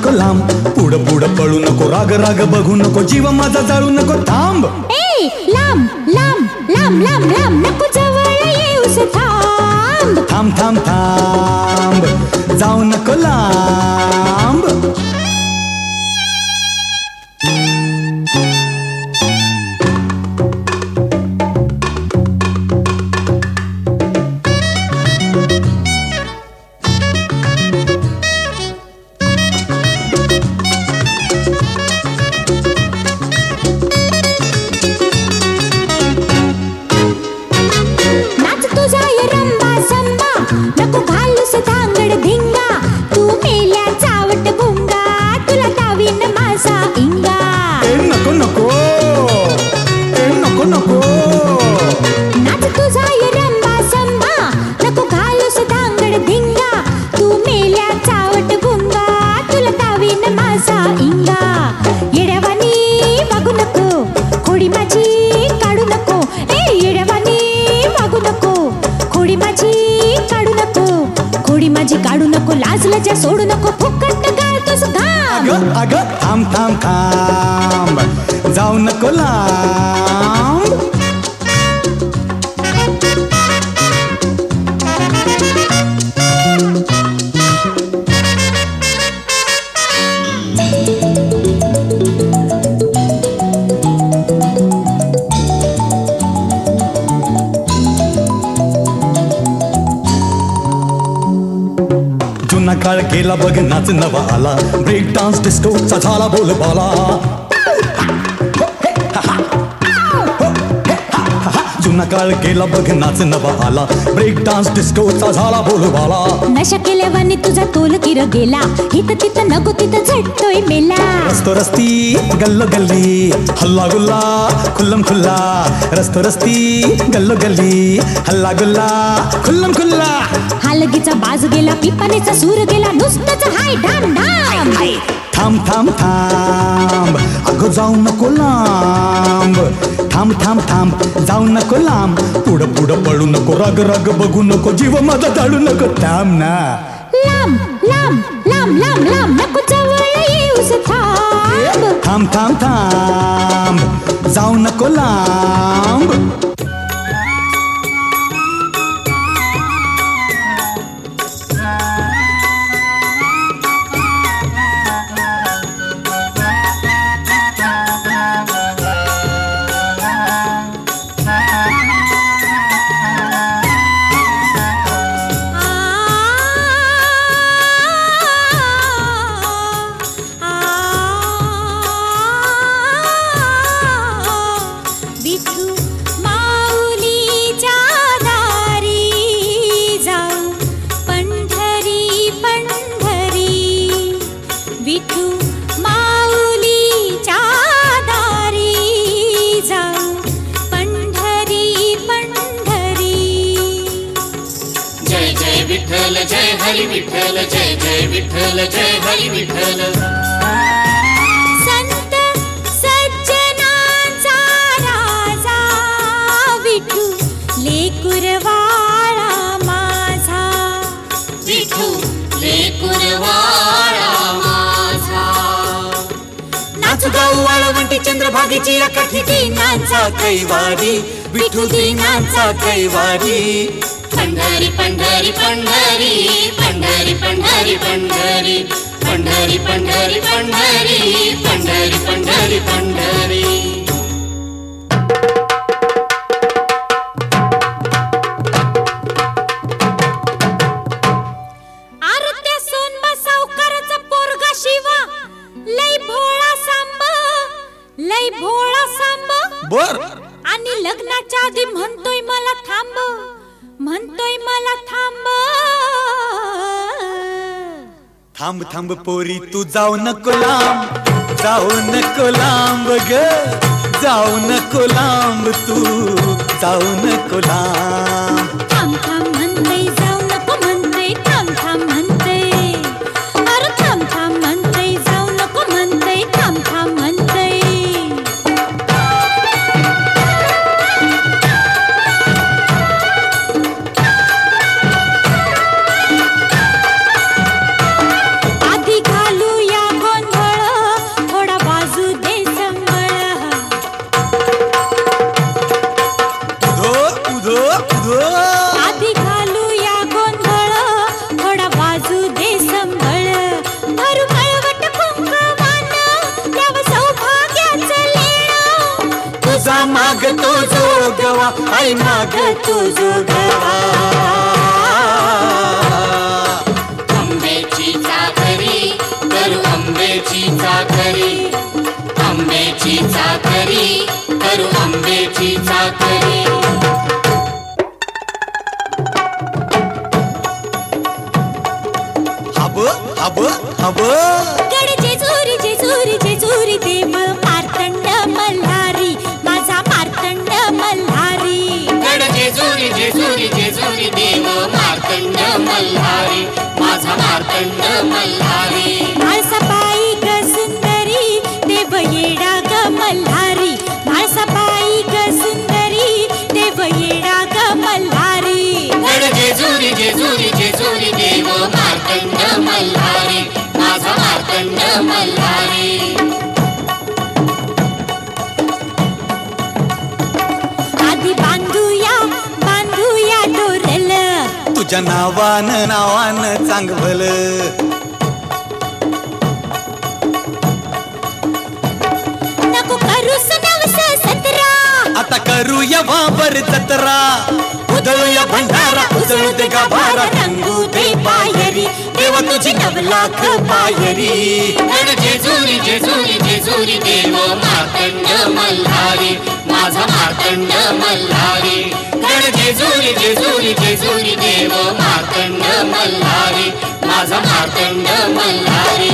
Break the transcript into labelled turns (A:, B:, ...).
A: नको लांब, पुढं पुढं पळू नको, राग राग बघू नको, जीव माझा जाळू नको, थांब.
B: ए लांब लांब लांब लांब लांब नको जवळ येऊस, थांब.
A: थांब थांब थांब, जाऊ नको लांब.
B: नको घालूस धांगड धिंगा, तू मेल्या चावट भुंगा, तुला तावीन माझा इंगा.
A: ए नको नको, ए नको नको,
B: नाच तुझा ये रंबा संबा, नको घालूस धांगड धिंगा, तू मेल्या चावट भुंगा, तुला तावीन माझा इंगा. येड्यावानी वागू नको, खोडी माझी काढू नको, ए येड्यावानी वागू नको, खोडी माझी काढू नको, खोडी माझी काढू नको, लाज लज्जा सोडू नको, फुकट गाळतोस घाम.
A: अगं अगं थांब थांब थांब, जाऊ नको लांब. जुना काळ गेला बघ, नाच नवा आला, ब्रेक डान्स डिस्कोचा झाला बोलबाला. जुना काळ गेला बघ, नाच नवा आला, ब्रेक डान्स डिस्कोचा झाला बोलबाला.
B: नशा केल्यावानी तुझा तोल किर गेला, हित तिथं नको तिथं झटतोय मेला.
A: रस्तो रस्ती गल्लो गल्ली, हल्ला गुल्ला खुल्लम खुल्ला, रस्तो रस्ती गल्लो गल्ली, हल्ला गुल्ला खुल्लम खुल्ला.
B: हालगीचा बाज गेला, पिपाणीचा सूर गेला, नुसतंच हाय ढाम ढाम.
A: थांब थांब थांब, अगं जाऊ नको लांब. थांब थांब थांब, जाऊ नको लांब, पुढं पुढं पळू नको, राग राग बघू नको, जीव माझा जाळू नको, थांब ना.
B: लांब लांब लांब लांब लांब नको जवळ येऊस, थांब.
A: थांब थांब थांब, जाऊ नको लांब.
C: विठ्ठल जय हरी विठ्ठल, जय जय विठ्ठल, जय हरी विठ्ठल.
B: संत सज्जनांचा राजा विठू, लेकुरवाळा माझा.
C: विठू लेकुरवाळा माझा.
D: नाच गाऊ वाळवंटी चंद्रभागेची अकाठी, दीनांचा कैवारी विठू, दीनांचा कैवारी.
C: पंढरी पंढरी पंढरी, पंढरी पंढरी पंढरी, पंढरी पंढरी पंढरी, पंढरी पंढरी पंढरी.
B: आरत्या सोनबा सावकाराचा पोरगा शिवा, लय भोळा सांब, लय भोळा सांब.
D: बर.
B: आणि लग्नाच्या आधी म्हणतोय मला थांब, म्हणतोय मला थांब.
A: थांब थांब पोरी तू जाऊ नको लांब, जाऊ नको लांब ग, जाऊ नको लांब, तू जाऊ नको लांब.
B: थांब थांब म्हणतय, जाऊ नको म्हणतय, थांब थांब म्हणतय. अरे थांब थांब म्हणतय, जाऊ नको म्हणतय, थांब थांब म्हणतय. आधी घालूया
D: तुझा मागतो जोगवा आई मागतो जोगवा
C: आंब्याची चाकरी करू आंब्याची चाकरी आंब्याची चाकरी करू आंब्याची चाकरी
D: हब हब
B: गड जेजुरी जेजुरी जेजुरी देव मार्तंड मल्हारी माझा मार्तंड मल्हारी
C: गड जेजुरी जेजुरी जेजुरी देव मार्तंड मल्हारी माझा मार्तंड मल्हारी
B: म्हाळसाबाई ग सुंदरी देव येडा ग मल्हारी म्हाळसाबाई ग सुंदरी देव येडा ग मल्हारी
C: गड जेजुरी जेजुरी जेजुरी देव मार्तंड मल्हारी माझा मार्तंड मल्हारी
B: आधी बांधूया बांधूया डोरल
D: तुझ्या नावान चांगवल
B: नको करूस नवस सतरा
D: आता करूया वावर जत्रा उधळूया भंडारा उजळू दे गाभारा रंगू दे पायरी देवा तुझी 9 लाख पायरी
C: गड जेजुरी जेजुरी जेजुरी देव मार्तंड मल्हारी माझा मार्तंड मल्हारी गड जेजुरी जेजुरी जेजुरी देव मार्तंड मल्हारी माझा मार्तंड मल्हारी